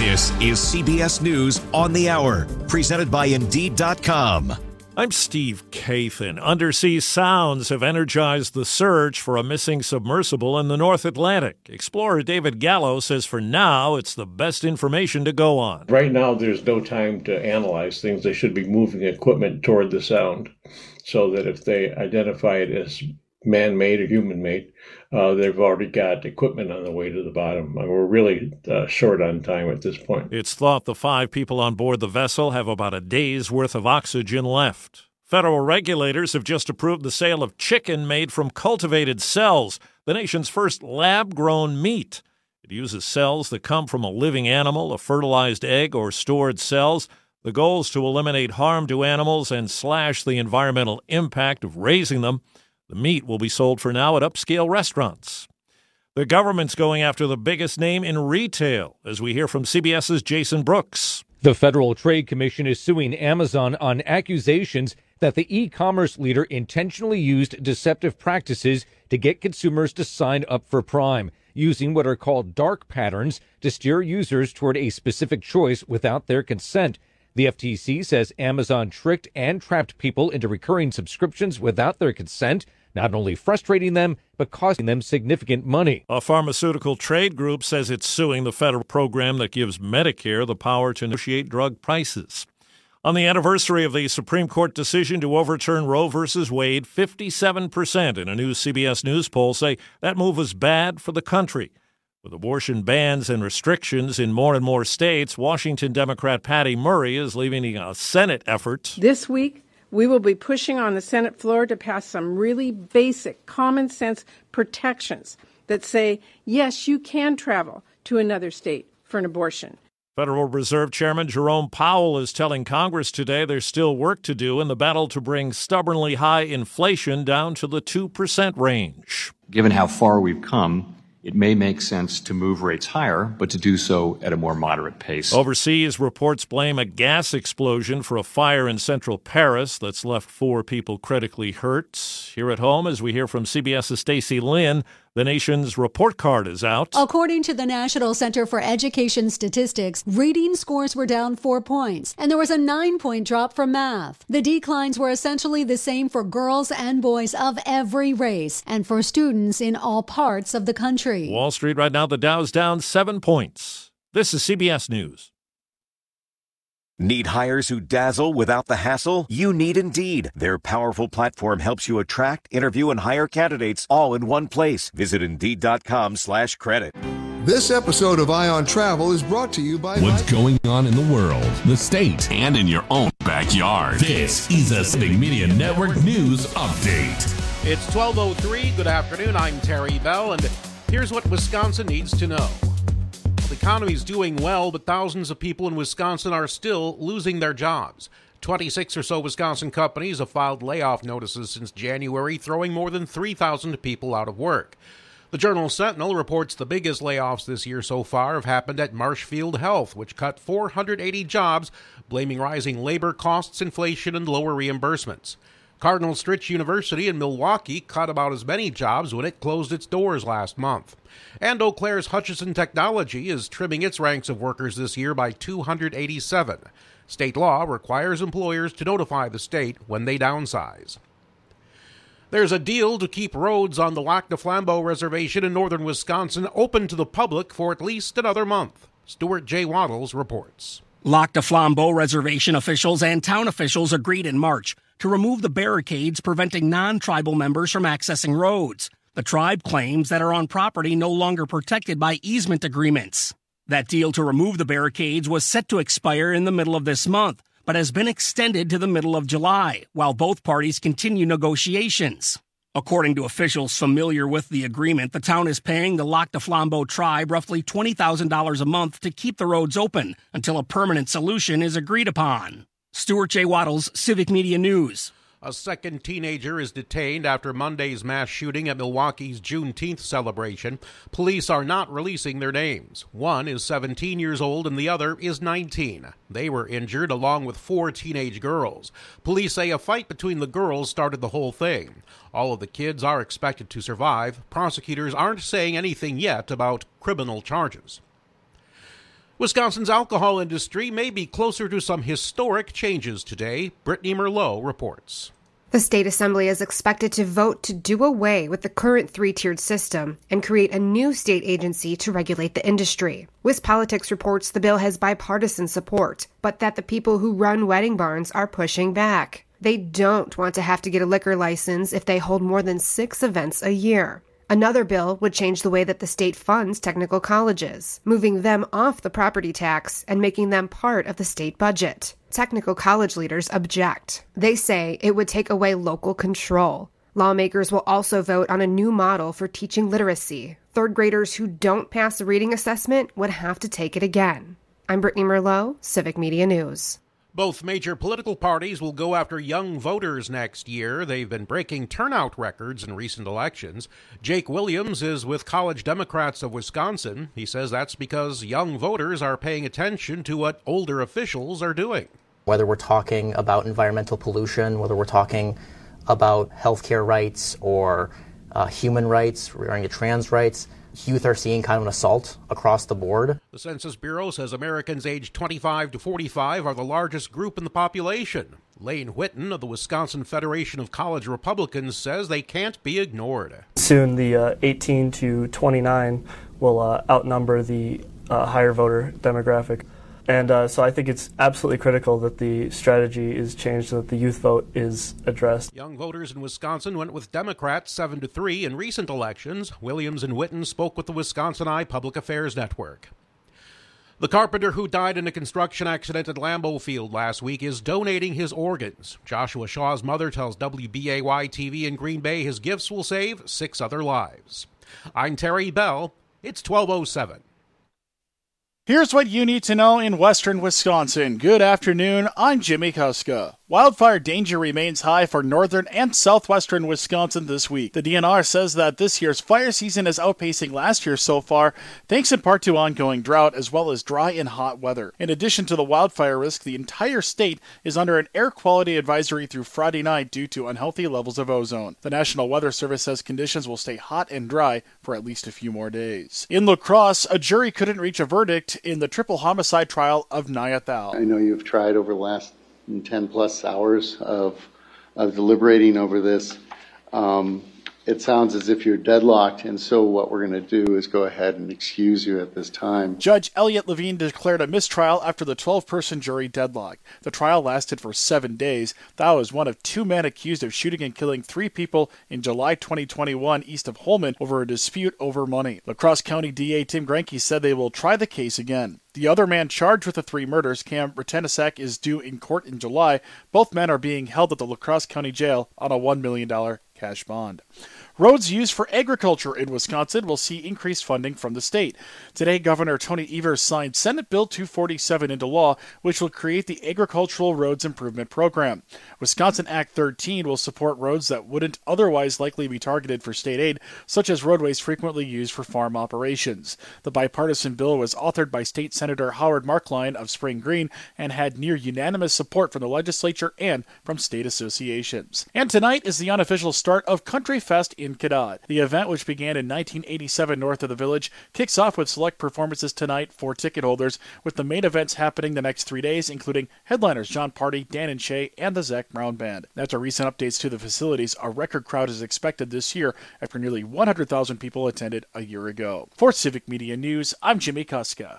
This is CBS News on the Hour, presented by Indeed.com. I'm Steve Kathan. Undersea sounds have energized the search for a missing submersible in the North Atlantic. Explorer David Gallo says for now, it's the best information to go on. Right now, there's no time to analyze things. They should be moving equipment toward the sound so that if they identify it as man-made or human-made, they've already got equipment on the way to the bottom. We're really short on time at this point. It's thought the 5 people on board the vessel have about a day's worth of oxygen left. Federal regulators have just approved the sale of chicken made from cultivated cells, the nation's first lab-grown meat. It uses cells that come from a living animal, a fertilized egg, or stored cells. The goal is to eliminate harm to animals and slash the environmental impact of raising them. The meat will be sold for now at upscale restaurants. The government's going after the biggest name in retail, as we hear from CBS's Jason Brooks. The Federal Trade Commission is suing Amazon on accusations that the e-commerce leader intentionally used deceptive practices to get consumers to sign up for Prime, using what are called dark patterns to steer users toward a specific choice without their consent. The FTC says Amazon tricked and trapped people into recurring subscriptions without their consent, not only frustrating them, but costing them significant money. A pharmaceutical trade group says it's suing the federal program that gives Medicare the power to negotiate drug prices. On the anniversary of the Supreme Court decision to overturn Roe v. Wade, 57% in a new CBS News poll say that move was bad for the country. With abortion bans and restrictions in more and more states, Washington Democrat Patty Murray is leading a Senate effort. This week, we will be pushing on the Senate floor to pass some really basic, common sense protections that say, yes, you can travel to another state for an abortion. Federal Reserve Chairman Jerome Powell is telling Congress today there's still work to do in the battle to bring stubbornly high inflation down to the 2% range. Given how far we've come, it may make sense to move rates higher, but to do so at a more moderate pace. Overseas, reports blame a gas explosion for a fire in central Paris that's left 4 people critically hurt. Here at home, as we hear from CBS's Stacey Lynn, the nation's report card is out. According to the National Center for Education Statistics, reading scores were down 4 points, and there was a 9-point drop for math. The declines were essentially the same for girls and boys of every race, and for students in all parts of the country. Wall Street right now, the Dow's down 7 points. This is CBS News. Need hires who dazzle without the hassle? You need Indeed. Their powerful platform helps you attract, interview, and hire candidates all in one place. Visit Indeed.com/credit. This episode of Eye on Travel is brought to you by what's going on in the world, the state, and in your own backyard. This is a Civic Media Network News Update. It's 12:03. Good afternoon. I'm Terry Bell, and here's what Wisconsin needs to know. The economy's doing well, but thousands of people in Wisconsin are still losing their jobs. 26 or so Wisconsin companies have filed layoff notices since January, throwing more than 3,000 people out of work. The Journal-Sentinel reports the biggest layoffs this year so far have happened at Marshfield Health, which cut 480 jobs, blaming rising labor costs, inflation, and lower reimbursements. Cardinal Stritch University in Milwaukee cut about as many jobs when it closed its doors last month. And Eau Claire's Hutchison Technology is trimming its ranks of workers this year by 287. State law requires employers to notify the state when they downsize. There's a deal to keep roads on the Lac du Flambeau Reservation in northern Wisconsin open to the public for at least another month. Stuart J. Waddles reports. Lac du Flambeau Reservation officials and town officials agreed in March to remove the barricades preventing non-tribal members from accessing roads. The tribe claims that are on property no longer protected by easement agreements. That deal to remove the barricades was set to expire in the middle of this month, but has been extended to the middle of July, while both parties continue negotiations. According to officials familiar with the agreement, the town is paying the Lac du Flambeau tribe roughly $20,000 a month to keep the roads open until a permanent solution is agreed upon. Stuart J. Waddles, Civic Media News. A second teenager is detained after Monday's mass shooting at Milwaukee's Juneteenth celebration. Police are not releasing their names. One is 17 years old and the other is 19. They were injured along with 4 teenage girls. Police say a fight between the girls started the whole thing. All of the kids are expected to survive. Prosecutors aren't saying anything yet about criminal charges. Wisconsin's alcohol industry may be closer to some historic changes today. Brittany Merlot reports. The state assembly is expected to vote to do away with the current three-tiered system and create a new state agency to regulate the industry. WisPolitics reports the bill has bipartisan support, but that the people who run wedding barns are pushing back. They don't want to have to get a liquor license if they hold more than 6 events a year. Another bill would change the way that the state funds technical colleges, moving them off the property tax and making them part of the state budget. Technical college leaders object. They say it would take away local control. Lawmakers will also vote on a new model for teaching literacy. Third graders who don't pass the reading assessment would have to take it again. I'm Brittany Merlot, Civic Media News. Both major political parties will go after young voters next year. They've been breaking turnout records in recent elections. Jake Williams is with College Democrats of Wisconsin. He says that's because young voters are paying attention to what older officials are doing. Whether we're talking about environmental pollution, whether we're talking about healthcare rights or human rights, regarding to trans rights, youth are seeing kind of an assault across the board. The Census Bureau says Americans aged 25 to 45 are the largest group in the population. Lane Whitten of the Wisconsin Federation of College Republicans says they can't be ignored. Soon the 18 to 29 will outnumber the higher voter demographic. And so I think it's absolutely critical that the strategy is changed so that the youth vote is addressed. Young voters in Wisconsin went with Democrats 7-3 in recent elections. Williams and Whitten spoke with the Wisconsin Eye Public Affairs Network. The carpenter who died in a construction accident at Lambeau Field last week is donating his organs. Joshua Shaw's mother tells WBAY-TV in Green Bay his gifts will save 6 other lives. I'm Terry Bell. It's 12:07. Here's what you need to know in western Wisconsin. Good afternoon, I'm Jimmy Kuska. Wildfire danger remains high for northern and southwestern Wisconsin this week. The DNR says that this year's fire season is outpacing last year so far, thanks in part to ongoing drought as well as dry and hot weather. In addition to the wildfire risk, the entire state is under an air quality advisory through Friday night due to unhealthy levels of ozone. The National Weather Service says conditions will stay hot and dry for at least a few more days. In La Crosse, a jury couldn't reach a verdict in the triple homicide trial of Naya Thal. I know you've tried over the last 10 plus hours of deliberating over this. It sounds as if you're deadlocked, and so what we're going to do is go ahead and excuse you at this time. Judge Elliot Levine declared a mistrial after the 12-person jury deadlock. The trial lasted for 7 days. Thao is one of 2 men accused of shooting and killing 3 people in July 2021 east of Holmen over a dispute over money. La Crosse County DA Tim Grenke said they will try the case again. The other man charged with the 3 murders, Cam Retenasak, is due in court in July. Both men are being held at the La Crosse County Jail on a $1 million cash bond. Roads used for agriculture in Wisconsin will see increased funding from the state. Today, Governor Tony Evers signed Senate Bill 247 into law, which will create the Agricultural Roads Improvement Program. Wisconsin Act 13 will support roads that wouldn't otherwise likely be targeted for state aid, such as roadways frequently used for farm operations. The bipartisan bill was authored by State Senator Howard Markline of Spring Green and had near unanimous support from the legislature and from state associations. And tonight is the unofficial start of Country Fest in Cadott. The event, which began in 1987 north of the village, kicks off with select performances tonight for ticket holders, with the main events happening the next 3 days, including headliners John Party, Dan and Shay, and the Zach Brown Band. After recent updates to the facilities, a record crowd is expected this year after nearly 100,000 people attended a year ago. For Civic Media News, I'm Jimmy Kuska.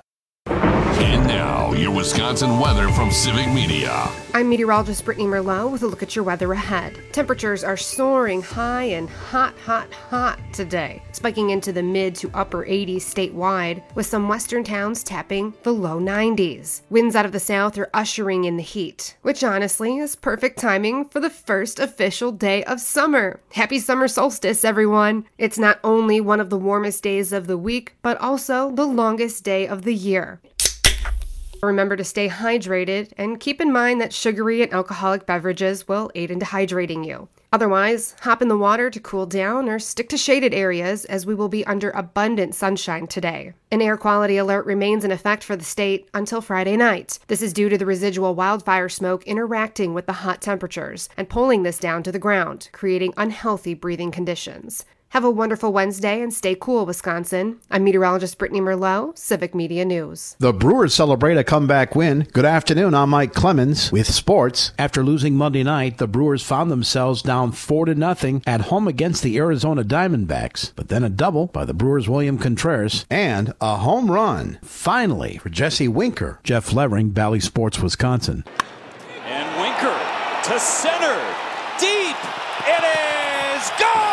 And now, your Wisconsin weather from Civic Media. I'm meteorologist Brittany Merlot with a look at your weather ahead. Temperatures are soaring high and hot today, spiking into the mid to upper 80s statewide, with some western towns tapping the low 90s. Winds out of the south are ushering in the heat, which honestly is perfect timing for the first official day of summer. Happy summer solstice, everyone! It's not only one of the warmest days of the week, but also the longest day of the year. Remember to stay hydrated and keep in mind that sugary and alcoholic beverages will aid in dehydrating you. Otherwise, hop in the water to cool down or stick to shaded areas as we will be under abundant sunshine today. An air quality alert remains in effect for the state until Friday night. This is due to the residual wildfire smoke interacting with the hot temperatures and pulling this down to the ground, creating unhealthy breathing conditions. Have a wonderful Wednesday and stay cool, Wisconsin. I'm meteorologist Brittany Merlot, Civic Media News. The Brewers celebrate a comeback win. Good afternoon, I'm Mike Clemens with sports. After losing Monday night, the Brewers found themselves down 4-0 at home against the Arizona Diamondbacks. But then a double by the Brewers' William Contreras and a home run, finally, for Jesse Winker. Jeff Levering, Bally Sports, Wisconsin. And Winker to center, deep, it is gone!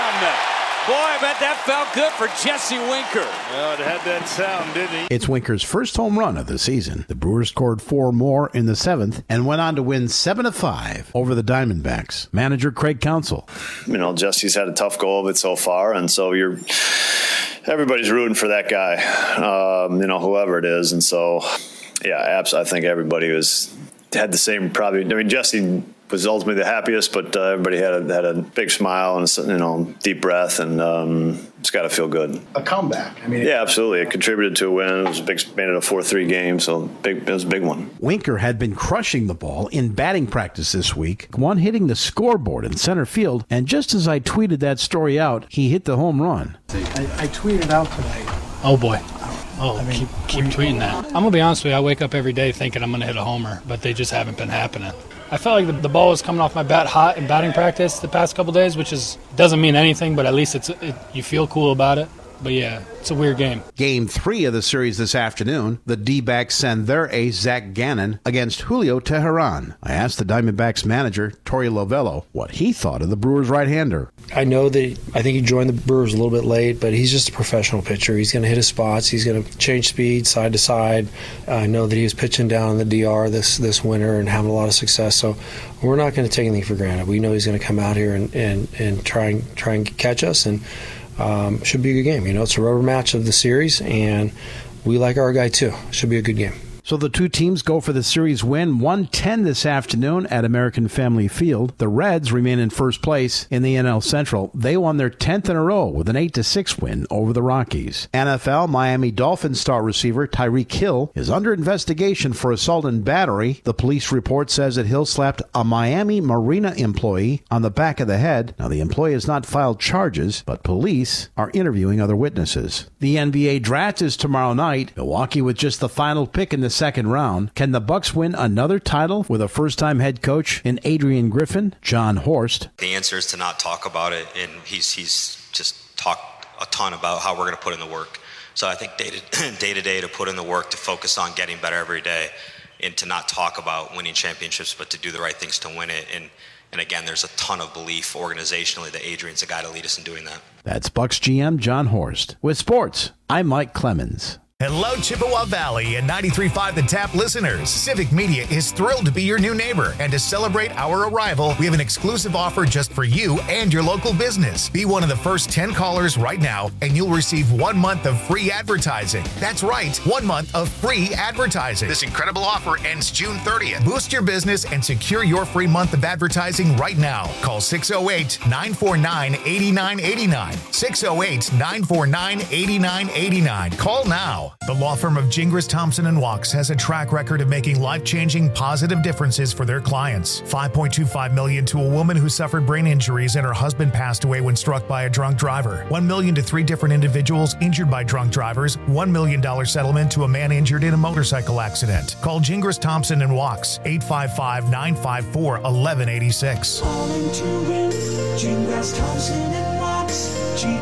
Boy, I bet that felt good for Jesse Winker. Well, it had that sound, didn't he? It's Winker's first home run of the season. The Brewers scored 4 more in the 7th and went on to win 7-5 over the Diamondbacks. Manager Craig Counsell. Jesse's had a tough go of it so far, and so everybody's rooting for that guy, whoever it is. And so, yeah, I think everybody had the same probably. Jesse was ultimately the happiest, but everybody had a big smile and deep breath, and it's got to feel good. A comeback. Yeah, absolutely. It contributed to a win. It was made it a 4-3 game, so it was a big one. Winker had been crushing the ball in batting practice this week, one hitting the scoreboard in center field, and just as I tweeted that story out, he hit the home run. I tweeted out today. Oh boy. Keep tweeting that. I'm going to be honest with you, I wake up every day thinking I'm going to hit a homer, but they just haven't been happening. I felt like the ball was coming off my bat hot in batting practice the past couple days, which doesn't mean anything, but at least you feel cool about it. But yeah, it's a weird game. Game 3 of the series this afternoon, the D-backs send their ace, Zach Gannon, against Julio Teheran. I asked the Diamondbacks manager, Torey Lovello, what he thought of the Brewers' right-hander. I think he joined the Brewers a little bit late, but he's just a professional pitcher. He's going to hit his spots. He's going to change speed side to side. I know that he was pitching down in the DR this winter and having a lot of success. So we're not going to take anything for granted. We know he's going to come out here and try and catch us, and should be a good game. It's a rubber match of the series, and we like our guy too. Should be a good game. So the two teams go for the series win, 110 this afternoon at American Family Field. The Reds remain in first place in the NL Central. They won their 10th in a row with an 8-6 win over the Rockies. NFL Miami Dolphins star receiver Tyreek Hill is under investigation for assault and battery. The police report says that Hill slapped a Miami Marina employee on the back of the head. Now, the employee has not filed charges, but police are interviewing other witnesses. The NBA draft is tomorrow night. Milwaukee with just the final pick in the second round. Can the Bucks win another title with a first-time head coach in Adrian Griffin? John Horst. The answer is to not talk about it, and he's just talked a ton about how we're going to put in the work. So I think day to day to put in the work, to focus on getting better every day, and to not talk about winning championships, but to do the right things to win it. And again, there's a ton of belief organizationally that Adrian's the guy to lead us in doing that. That's Bucks GM John Horst. With sports, I'm Mike Clemens. Hello, Chippewa Valley and 93.5 The Tap listeners. Civic Media is thrilled to be your new neighbor. And to celebrate our arrival, we have an exclusive offer just for you and your local business. Be one of the first 10 callers right now, and you'll receive 1 month of free advertising. That's right, 1 month of free advertising. This incredible offer ends June 30th. Boost your business and secure your free month of advertising right now. Call 608-949-8989. 608-949-8989. Call now. The law firm of Gingras, Thompson & Walks has a track record of making life-changing positive differences for their clients. $5.25 million to a woman who suffered brain injuries and her husband passed away when struck by a drunk driver. $1 million to 3 different individuals injured by drunk drivers. $1 million settlement to a man injured in a motorcycle accident. Call Gingras, Thompson & Walks, 855-954-1186. Calling to win, Gingras, Thompson & Walks,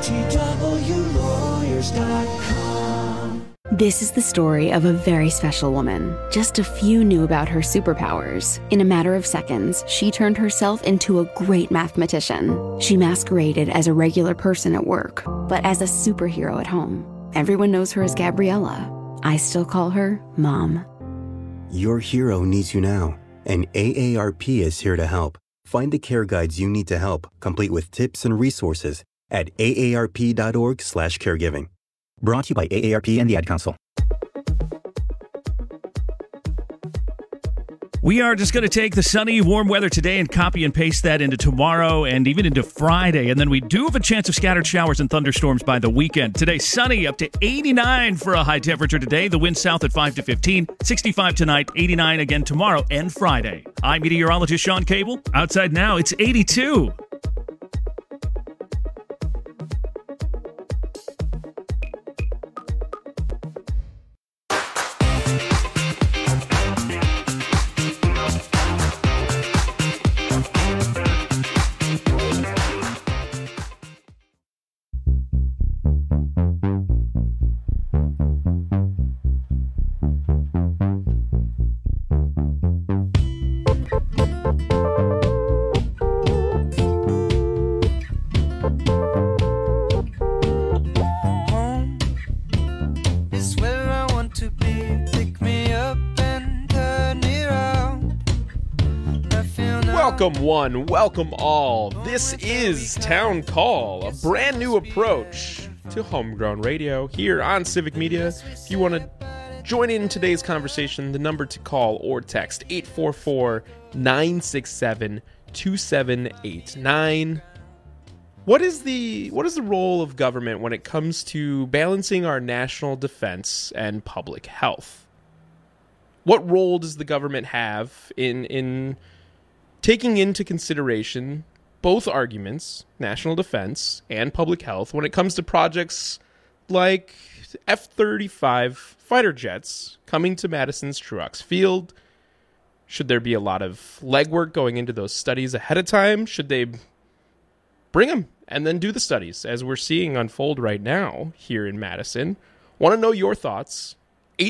GTWlawyers.com. This is the story of a very special woman. Just a few knew about her superpowers. In a matter of seconds, she turned herself into a great mathematician. She masqueraded as a regular person at work, but as a superhero at home. Everyone knows her as Gabriella. I still call her Mom. Your hero needs you now, and AARP is here to help. Find the care guides you need to help, complete with tips and resources at aarp.org/caregiving. Brought to you by AARP and the Ad Council. We are just going to take the sunny, warm weather today and copy and paste that into tomorrow and even into Friday. And then we do have a chance of scattered showers and thunderstorms by the weekend. Today, sunny, up to 89 for a high temperature today. The wind south at 5 to 15, 65 tonight, 89 again tomorrow and Friday. I'm meteorologist Sean Cable. Outside now, it's 82. Welcome one, welcome all. This is Town Call, a brand new approach to homegrown radio here on Civic Media. If you want to join in today's conversation, the number to call or text 844-967-2789. What is the role of government when it comes to balancing our national defense and public health? What role does the government have in taking into consideration both arguments, national defense and public health, when it comes to projects like F-35 fighter jets coming to Madison's Truax Field? Should there be a lot of legwork going into those studies ahead of time? Should they bring them and then do the studies, as we're seeing unfold right now here in Madison? Want to know your thoughts?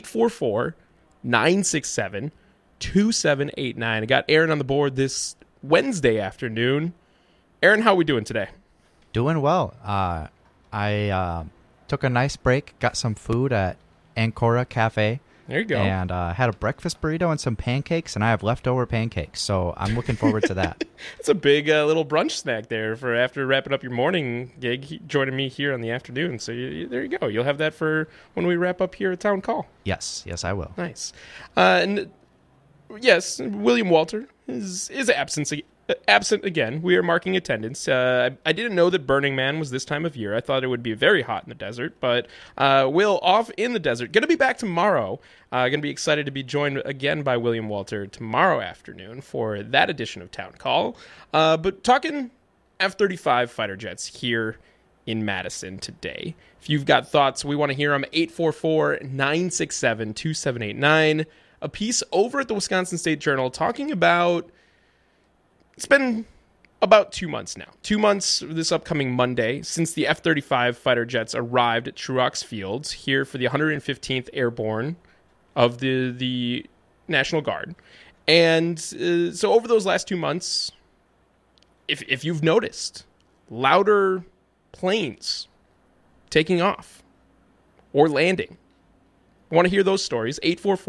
844-967-2789. I got Aaron on the board this Wednesday afternoon. Aaron, how are we doing today? Doing well. I took a nice break, got some food at Ancora Cafe. There you go. And had a breakfast burrito and some pancakes, and I have leftover pancakes, so I'm looking forward to that. It's a big little brunch snack there for after wrapping up your morning gig, joining me here on the afternoon. So there you go. You'll have that for when we wrap up here at Town Call. Yes, I will. Nice. And yes, William Walter is absent again. We are marking attendance. I didn't know that Burning Man was this time of year. I thought it would be very hot in the desert, but Will off in the desert. Going to be back tomorrow. Going to be excited to be joined again by William Walter tomorrow afternoon for that edition of Town Call. But talking F-35 fighter jets here in Madison today. If you've got thoughts, we want to hear them. 844-967-2789. A piece over at the Wisconsin State Journal talking about, it's been about 2 months now. 2 months this upcoming Monday since the F-35 fighter jets arrived at Truax Field here for the 115th Airborne of the National Guard. And so over those last 2 months, if you've noticed, louder planes taking off or landing. I want to hear those stories.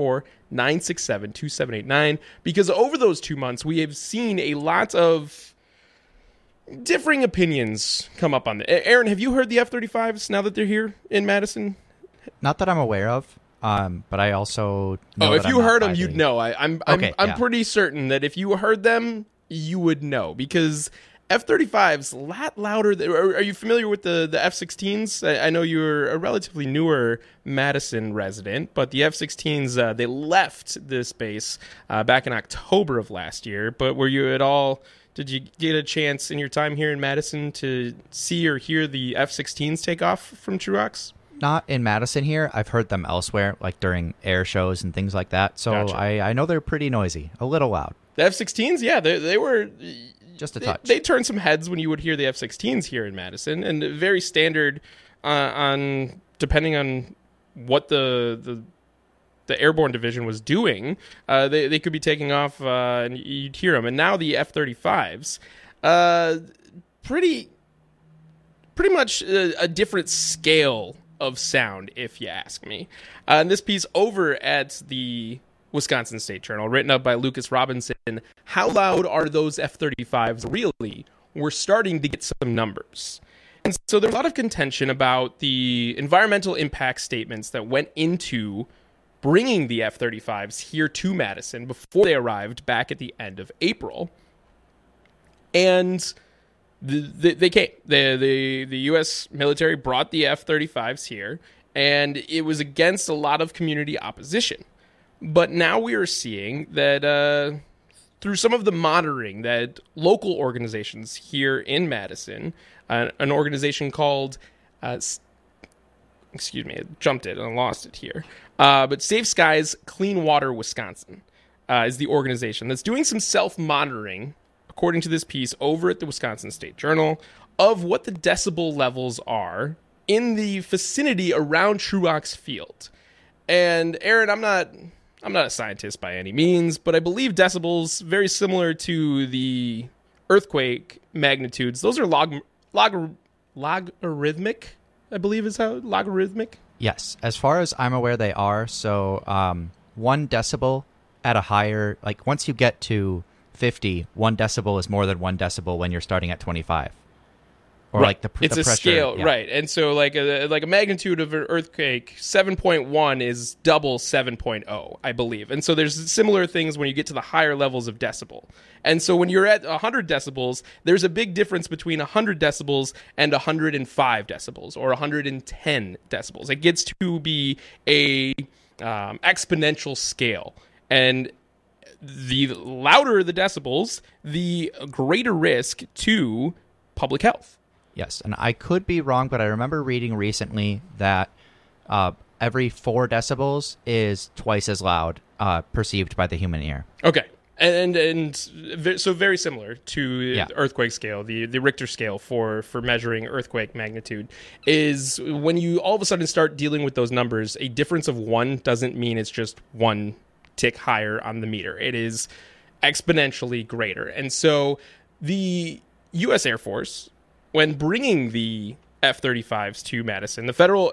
844-967-2789. Because over those 2 months, we have seen a lot of differing opinions come up on it. Aaron, have you heard the F-35s now that they're here in Madison? Not that I'm aware of, but I also know if you heard them, you'd know. I'm pretty certain that if you heard them, you would know. Because F-35's a lot louder. Are you familiar with the F-16s? I know you're a relatively newer Madison resident, but the F-16s, they left this base back in October of last year. But were you at all, did you get a chance in your time here in Madison to see or hear the F-16s take off from Truax? Not in Madison here. I've heard them elsewhere, like during air shows and things like that. So gotcha. I know they're pretty noisy, a little loud. The F-16s, yeah, they were... Just a touch. They turned some heads when you would hear the F-16s here in Madison, and very standard on depending on what the airborne division was doing. They could be taking off, and you'd hear them. And now the F-35s, pretty much a different scale of sound, if you ask me. And this piece over at the Wisconsin State Journal, written up by Lucas Robinson. How loud are those F-35s really? We're starting to get some numbers. And so there's a lot of contention about the environmental impact statements that went into bringing the F-35s here to Madison before they arrived back at the end of April. And they came. The U.S. military brought the F-35s here, and it was against a lot of community opposition. But now we are seeing that through some of the monitoring that local organizations here in Madison, an organization called, excuse me, I jumped it and lost it here, but Safe Skies Clean Water Wisconsin is the organization that's doing some self-monitoring, according to this piece over at the Wisconsin State Journal, of what the decibel levels are in the vicinity around Truax Field. And Aaron, I'm not a scientist by any means, but I believe decibels, very similar to the earthquake magnitudes, those are logarithmic, I believe is how, logarithmic? Yes, as far as I'm aware they are. So 1 decibel at a higher, like once you get to 50, 1 decibel is more than 1 decibel when you're starting at 25. Or right. like it's the a pressure, scale, yeah. right? And so like a magnitude of an earthquake, 7.1 is double 7.0, I believe. And so there's similar things when you get to the higher levels of decibel. And so when you're at 100 decibels, there's a big difference between 100 decibels and 105 decibels or 110 decibels. It gets to be a exponential scale, and the louder the decibels, the greater risk to public health. Yes, and I could be wrong, but I remember reading recently that every 4 decibels is twice as loud perceived by the human ear. Okay. And so very similar to the earthquake scale, the Richter scale for measuring earthquake magnitude, is when you all of a sudden start dealing with those numbers, a difference of 1 doesn't mean it's just 1 tick higher on the meter. It is exponentially greater. And so the U.S. Air Force, when bringing the F-35s to Madison, the Federal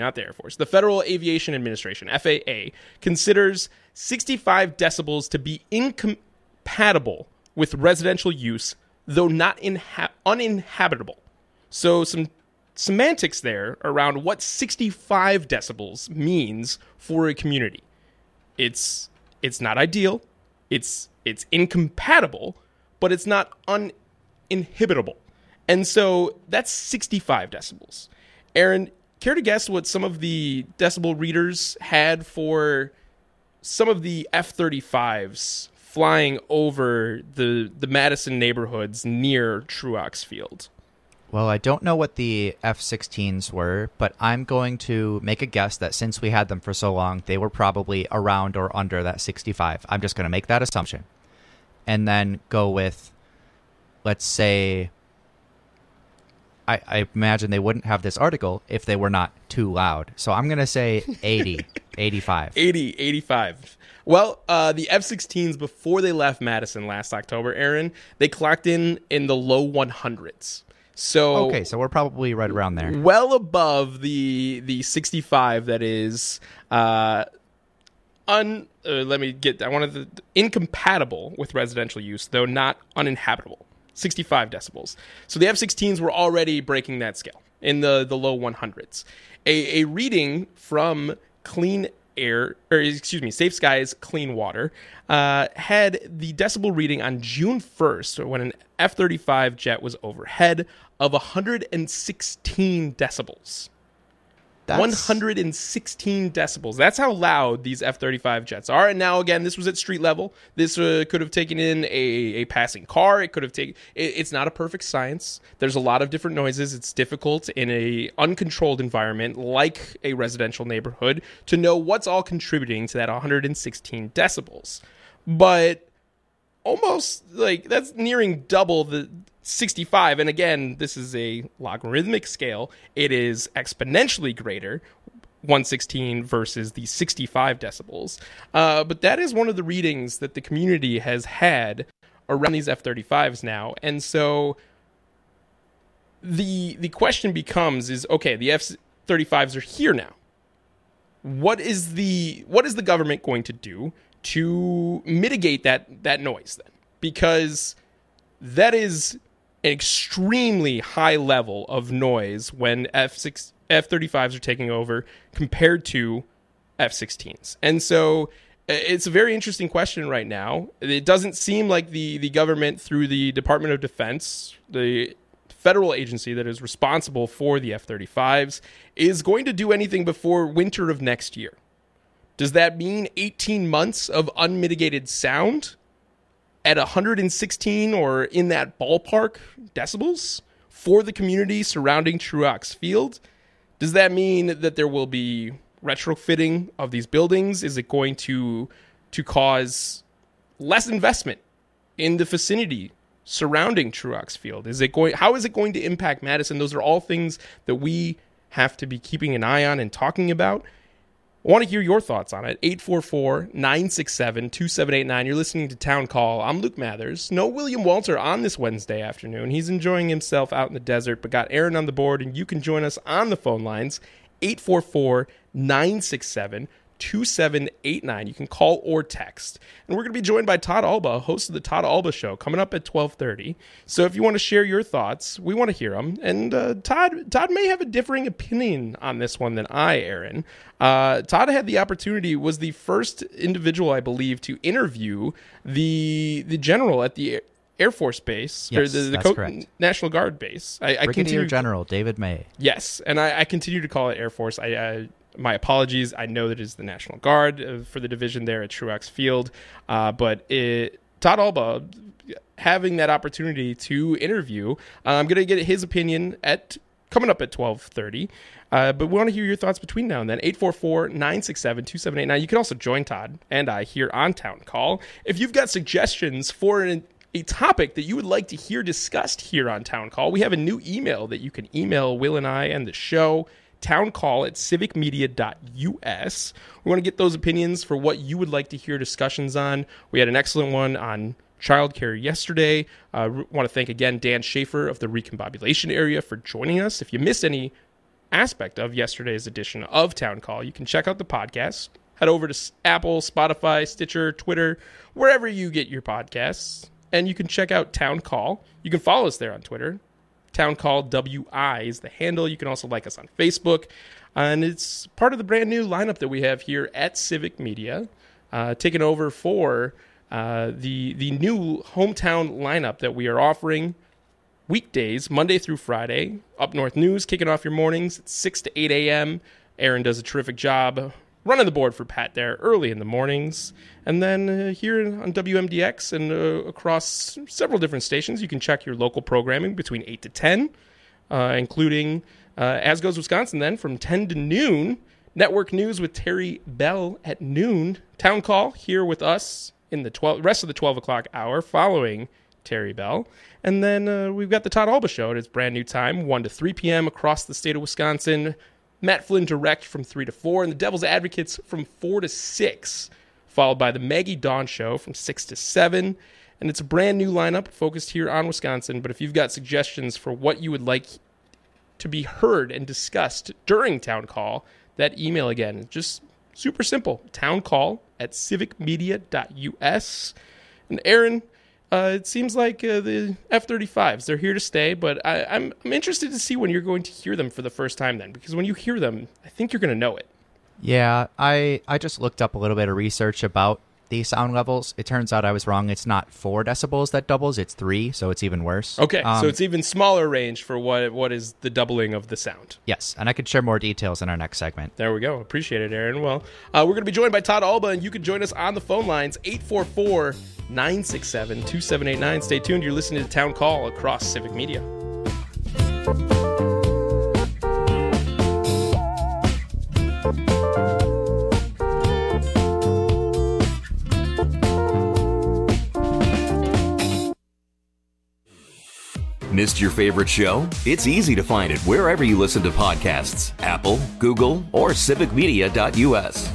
Aviation Administration, FAA, considers 65 decibels to be incompatible with residential use, though not uninhabitable. So some semantics there around what 65 decibels means for a community. It's not ideal, it's incompatible, but it's not uninhibitable. And so that's 65 decibels. Aaron, care to guess what some of the decibel readers had for some of the F-35s flying over the Madison neighborhoods near Truax Field? Well, I don't know what the F-16s were, but I'm going to make a guess that since we had them for so long, they were probably around or under that 65. I'm just going to make that assumption. And then go with, let's say, I imagine they wouldn't have this article if they were not too loud. So I'm going to say 80, 85. 85. Well, the F-16s, before they left Madison last October, Aaron, they clocked in the low 100s. So okay, so we're probably right around there. Well above the 65 that is incompatible with residential use, though not uninhabitable. 65 decibels. So the F-16s were already breaking that scale in the low 100s. A reading from Safe Skies Clean Water had the decibel reading on June 1st when an F-35 jet was overhead of 116 decibels. 116 decibels. That's how loud these F-35 jets are. And now, again, this was at street level. This could have taken in a passing car. It could have taken... It's not a perfect science. There's a lot of different noises. It's difficult in a uncontrolled environment like a residential neighborhood to know what's all contributing to that 116 decibels. But almost, like, that's nearing double the 65, and again, this is a logarithmic scale. It is exponentially greater, 116 versus the 65 decibels. But that is one of the readings that the community has had around these F-35s now. And so the question becomes okay, the F-35s are here now. What is the government going to do to mitigate that noise then? Because that is an extremely high level of noise when F-35s are taking over compared to F-16s. And so it's a very interesting question right now. It doesn't seem like the government, through the Department of Defense, the federal agency that is responsible for the F-35s, is going to do anything before winter of next year. Does that mean 18 months of unmitigated sound at 116 or in that ballpark decibels for the community surrounding Truax Field? Does that mean that there will be retrofitting of these buildings? Is it going to cause less investment in the vicinity surrounding Truax Field? How is it going to impact Madison? Those are all things that we have to be keeping an eye on and talking about. I want to hear your thoughts on it. 844-967-2789. You're listening to Town Call. I'm Luke Mathers. No William Walter on this Wednesday afternoon. He's enjoying himself out in the desert, but got Aaron on the board, and you can join us on the phone lines. 844-967-2789. 617-278-2789. You can call or text. And we're going to be joined by Todd Alba, host of the Todd Alba Show, coming up at 12:30. So if you want to share your thoughts, we want to hear them. And Todd may have a differing opinion on this one than I, Aaron. Todd had the opportunity, was the first individual, I believe, to interview the general at the Air Force Base, yes, or the correct. National Guard Base. Brigadier General David May. Yes, and I continue to call it Air Force. My apologies. I know that it is the National Guard for the division there at Truax Field, but Todd Alba having that opportunity to interview, I'm going to get his opinion coming up at 12:30. But we want to hear your thoughts between now and then. 844-967-2789. You can also join Todd and I here on Town Call. If you've got suggestions for a topic that you would like to hear discussed here on Town Call, we have a new email that you can email Will and I and the show, towncall@civicmedia.us. We want to get those opinions for what you would like to hear discussions on. We had an excellent one on childcare yesterday. Want to thank again Dan Schaefer of the Recombobulation Area for joining us. If you missed any aspect of yesterday's edition of Town Call, you can check out the podcast. Head over to Apple, Spotify, Stitcher, Twitter, wherever you get your podcasts, and you can check out Town Call. You can follow us there on Twitter. Town Call WI is the handle. You can also like us on Facebook, and it's part of the brand new lineup that we have here at Civic Media, taking over for the new hometown lineup that we are offering weekdays, Monday through Friday. Up North News kicking off your mornings at 6 to 8 a.m. Aaron does a terrific job running the board for Pat there early in the mornings. And then here on WMDX and across several different stations, you can check your local programming between 8 to 10, including As Goes Wisconsin then from 10 to noon. Network News with Terry Bell at noon. Town Call here with us in the rest of the 12 o'clock hour following Terry Bell. And then we've got the Todd Alba Show at its brand new time, 1 to 3 p.m. across the state of Wisconsin. Matt Flynn Direct from 3 to 4, and the Devil's Advocates from 4 to 6, followed by the Maggie Dawn Show from 6 to 7. And it's a brand new lineup focused here on Wisconsin, but if you've got suggestions for what you would like to be heard and discussed during Town Call, that email again is just super simple, towncall@civicmedia.us. And Aaron, it seems like the F-35s, they're here to stay, but I'm interested to see when you're going to hear them for the first time then, because when you hear them, I think you're going to know it. Yeah, I just looked up a little bit of research about the sound levels. It turns out I was wrong. It's not 4 decibels that doubles, it's 3, so it's even worse. Okay, so it's even smaller range for what is the doubling of the sound. Yes, and I could share more details in our next segment. There we go. Appreciate it, Aaron. Well, we're going to be joined by Todd Alba, and you can join us on the phone lines, 844-967-2789. Stay tuned. You're listening to Town Call across Civic Media. Missed your favorite show? It's easy to find it wherever you listen to podcasts. Apple, Google, or civicmedia.us.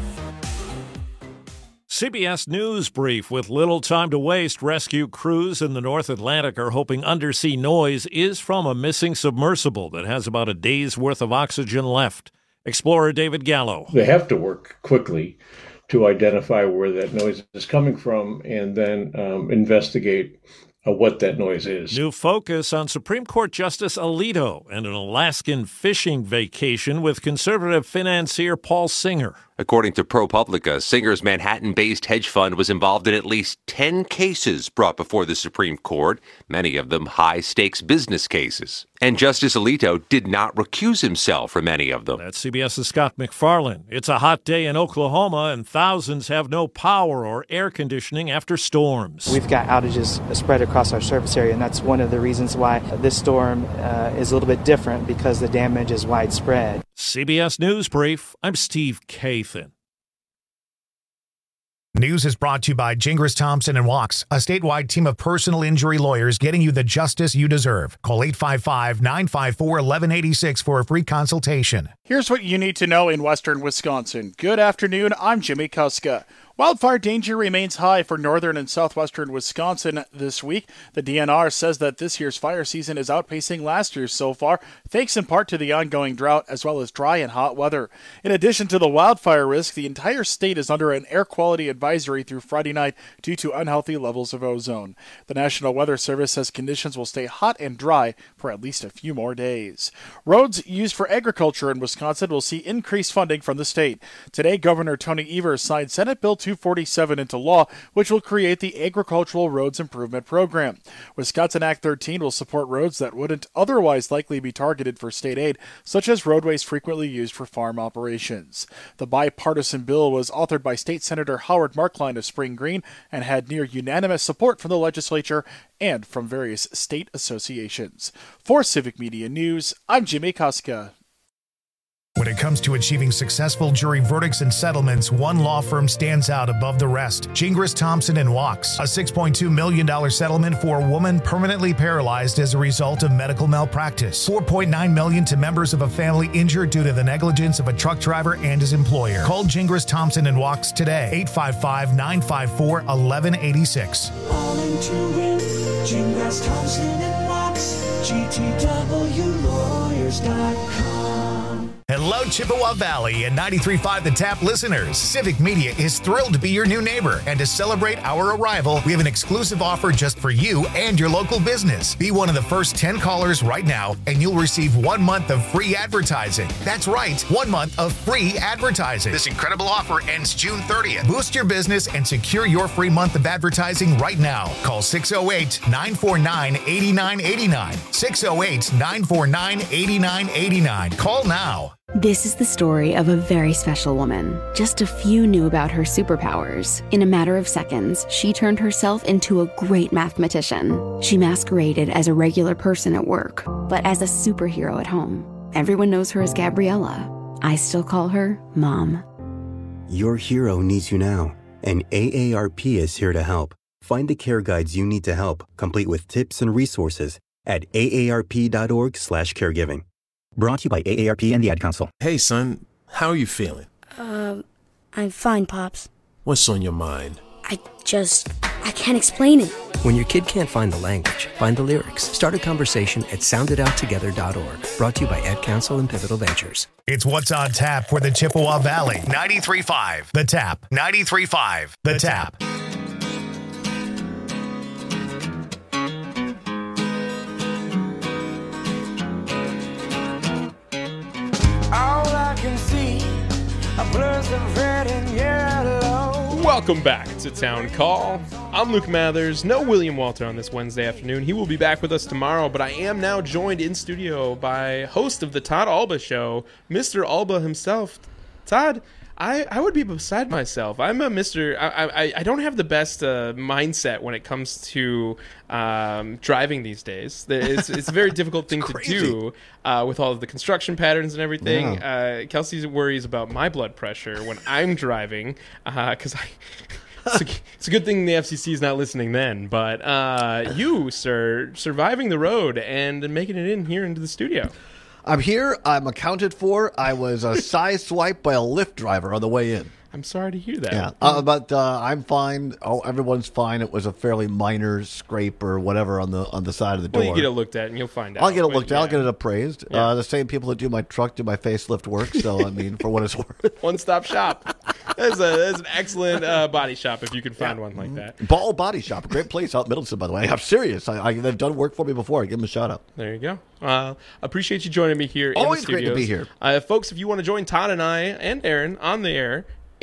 CBS News Brief. With little time to waste, rescue crews in the North Atlantic are hoping undersea noise is from a missing submersible that has about a day's worth of oxygen left. Explorer David Gallo. They have to work quickly to identify where that noise is coming from and then investigate what that noise is. New focus on Supreme Court Justice Alito and an Alaskan fishing vacation with conservative financier Paul Singer. According to ProPublica, Singer's Manhattan-based hedge fund was involved in at least 10 cases brought before the Supreme Court, many of them high-stakes business cases. And Justice Alito did not recuse himself from any of them. That's CBS's Scott McFarlane. It's a hot day in Oklahoma, and thousands have no power or air conditioning after storms. We've got outages spread across our service area, and that's one of the reasons why this storm is a little bit different, because the damage is widespread. CBS News Brief, I'm Steve Kathan. News is brought to you by Gingras Thompson & Walks, a statewide team of personal injury lawyers getting you the justice you deserve. Call 855-954-1186 for a free consultation. Here's what you need to know in western Wisconsin. Good afternoon, I'm Jimmy Kuska. Wildfire danger remains high for northern and southwestern Wisconsin this week. The DNR says that this year's fire season is outpacing last year's so far, thanks in part to the ongoing drought as well as dry and hot weather. In addition to the wildfire risk, the entire state is under an air quality advisory through Friday night due to unhealthy levels of ozone. The National Weather Service says conditions will stay hot and dry for at least a few more days. Roads used for agriculture in Wisconsin will see increased funding from the state. Today, Governor Tony Evers signed Senate Bill 247 into law, which will create the Agricultural Roads Improvement Program. Wisconsin Act 13 will support roads that wouldn't otherwise likely be targeted for state aid, such as roadways frequently used for farm operations. The bipartisan bill was authored by State Senator Howard Markline of Spring Green and had near unanimous support from the legislature and from various state associations. For Civic Media News, I'm Jimmy Koska. When it comes to achieving successful jury verdicts and settlements, one law firm stands out above the rest. Gingras, Thompson & Wachs, a $6.2 million settlement for a woman permanently paralyzed as a result of medical malpractice. $4.9 million to members of a family injured due to the negligence of a truck driver and his employer. Call Gingras, Thompson & Wachs today, 855-954-1186. All in to win. Gingras, Thompson & Wachs. GTWlawyers.com. Hello, Chippewa Valley and 93.5 The Tap listeners. Civic Media is thrilled to be your new neighbor. And to celebrate our arrival, we have an exclusive offer just for you and your local business. Be one of the first 10 callers right now, and you'll receive 1 month of free advertising. That's right, 1 month of free advertising. This incredible offer ends June 30th. Boost your business and secure your free month of advertising right now. Call 608-949-8989. 608-949-8989. Call now. This is the story of a very special woman. Just a few knew about her superpowers. In a matter of seconds, she turned herself into a great mathematician. She masqueraded as a regular person at work, but as a superhero at home. Everyone knows her as Gabriella. I still call her Mom. Your hero needs you now, and AARP is here to help. Find the care guides you need to help, complete with tips and resources at aarp.org/caregiving. Brought to you by AARP and the Ad Council. Hey, son, how are you feeling? I'm fine, Pops. What's on your mind? I can't explain it. When your kid can't find the language, find the lyrics. Start a conversation at sounditouttogether.org. Brought to you by Ad Council and Pivotal Ventures. It's What's on Tap for the Chippewa Valley. 93.5 The Tap. 93.5 The Tap. Welcome back to Town Call. I'm Luke Mathers. No William Walter on this Wednesday afternoon. He will be back with us tomorrow, but I am now joined in studio by host of the Todd Alba Show, Mr. Alba himself. Todd, I would be beside myself. I'm a Mr. I don't have the best mindset when it comes to driving these days. It's a very difficult thing to do with all of the construction patterns and everything. Yeah. Kelsey worries about my blood pressure when I'm driving because it's a good thing the FCC is not listening then. But you, sir, surviving the road and making it in here into the studio. I'm here. I'm accounted for. I was sideswiped by a Lyft driver on the way in. I'm sorry to hear that. Yeah, but I'm fine. Oh, everyone's fine. It was a fairly minor scrape or whatever on the side of the door. Well, you get it looked at and you'll find out. I'll get it looked at. I'll get it appraised. Yeah. The same people that do my truck do my facelift work. So I mean, for what it's worth, one-stop shop. That's an excellent body shop if you can find one like that. Ball Body Shop, a great place out in Middleton, by the way. I'm serious. They've done work for me before. I give them a shout out. There you go. Appreciate you joining me here. Always in the studios. Great to be here, folks. If you want to join Todd and I and Aaron on the air.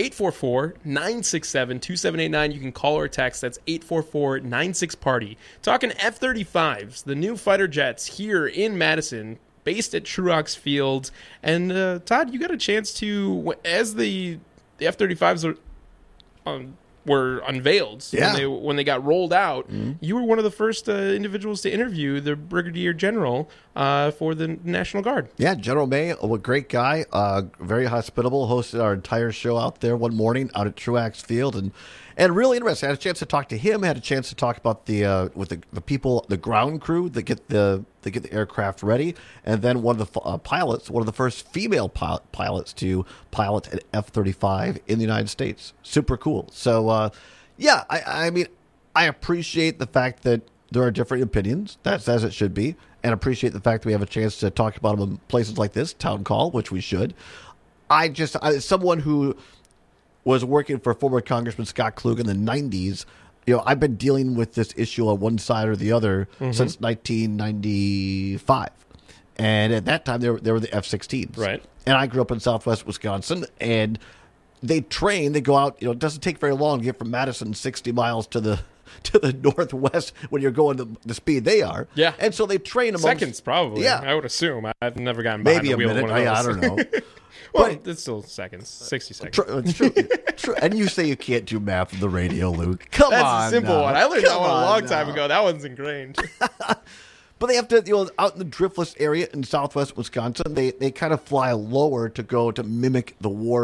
844-967-2789. You can call or text. That's 844-96-PARTY. Talking F-35s, the new fighter jets here in Madison, based at Truax Field. And Todd, you got a chance to, as the F-35s were unveiled, when they got rolled out, you were one of the first individuals to interview the Brigadier General for the National Guard. Yeah, General May, a great guy, very hospitable, hosted our entire show out there one morning out at Truax Field, and And really interesting. I had a chance to talk to him. I had a chance to talk about with the people, the ground crew that get the aircraft ready, and then one of the pilots, one of the first female pilots to pilot an F-35 in the United States. Super cool. So, I mean, I appreciate the fact that there are different opinions. That's as it should be, and appreciate the fact that we have a chance to talk about them in places like this, Town Call, which we should. Someone who was working for former Congressman Scott Klug in the 90s, I've been dealing with this issue on one side or the other since 1995. And at that time, they were the F-16s. Right. And I grew up in southwest Wisconsin, and they go out, it doesn't take very long to get from Madison 60 miles to the northwest when you're going the speed they are. Yeah. And so they train amongst... Seconds, probably. Yeah. I would assume. I've never gotten behind maybe the wheel a minute. of one of those. I don't know. Well, it's still seconds. 60 seconds. It's true. True. And you say you can't do math on the radio, Luke. Come on. That's a simple now. one. I learned that one a long time now. ago. That one's ingrained. But they have to, out in the driftless area in southwest Wisconsin, they kind of fly lower to go to mimic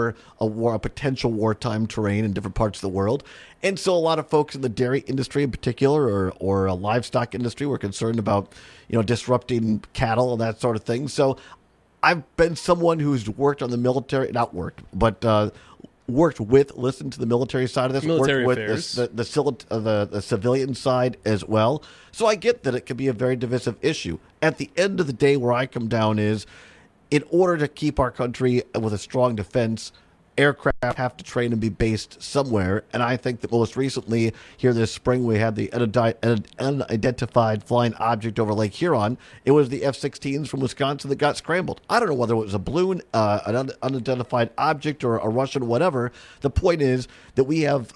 a potential wartime terrain in different parts of the world. And so a lot of folks in the dairy industry in particular or a livestock industry were concerned about, disrupting cattle and that sort of thing. So I've been someone who's worked on the military, not worked, but listened to the military side of this, military worked affairs. with the civilian side as well. So I get that it can be a very divisive issue. At the end of the day, where I come down is, in order to keep our country with a strong defense, aircraft have to train and be based somewhere. And I think that most recently, here this spring, we had the unidentified flying object over Lake Huron. It was the F-16s from Wisconsin that got scrambled. I don't know whether it was a balloon, an unidentified object, or a Russian whatever. The point is that we have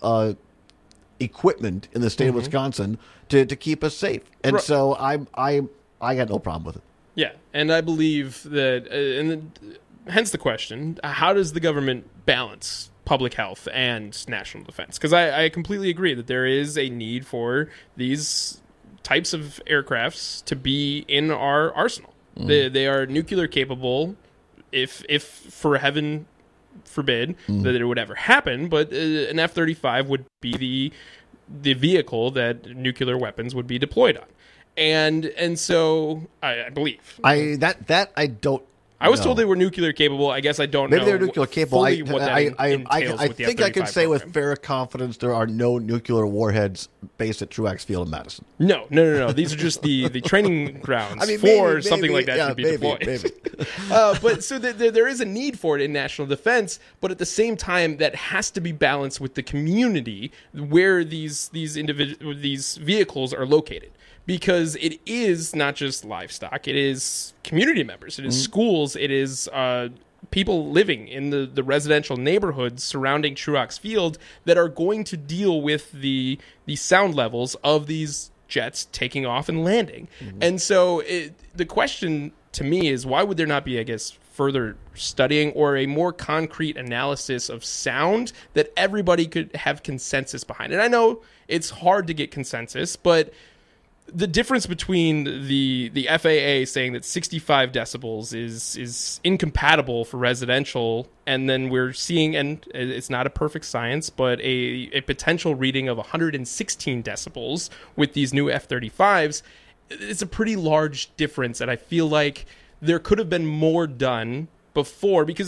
equipment in the state of Wisconsin to keep us safe. And so I got no problem with it. Yeah, and I believe that, hence the question, how does the government balance public health and national defense? Because I completely agree that there is a need for these types of aircrafts to be in our arsenal. They are nuclear capable, if for heaven forbid that it would ever happen, but an F-35 would be the vehicle that nuclear weapons would be deployed on. And so I believe. I don't. I was told they were nuclear capable. I guess I don't know. Maybe they're nuclear capable. Fully what that entails I with the think I can F-35 say with program. fair confidence there are no nuclear warheads based at Truax Field in Madison. No. These are just the training grounds for maybe, something like that to be deployed. Maybe. But so there is a need for it in national defense, but at the same time, that has to be balanced with the community where these vehicles are located. Because it is not just livestock, it is community members, it is schools, it is people living in the residential neighborhoods surrounding Truax Field that are going to deal with the sound levels of these jets taking off and landing. And so the question to me is, why would there not be, I guess, further studying or a more concrete analysis of sound that everybody could have consensus behind? And I know it's hard to get consensus, but the difference between the FAA saying that 65 decibels is incompatible for residential, and then we're seeing, and it's not a perfect science, but a potential reading of 116 decibels with these new F-35s, it's a pretty large difference, and I feel like there could have been more done before, because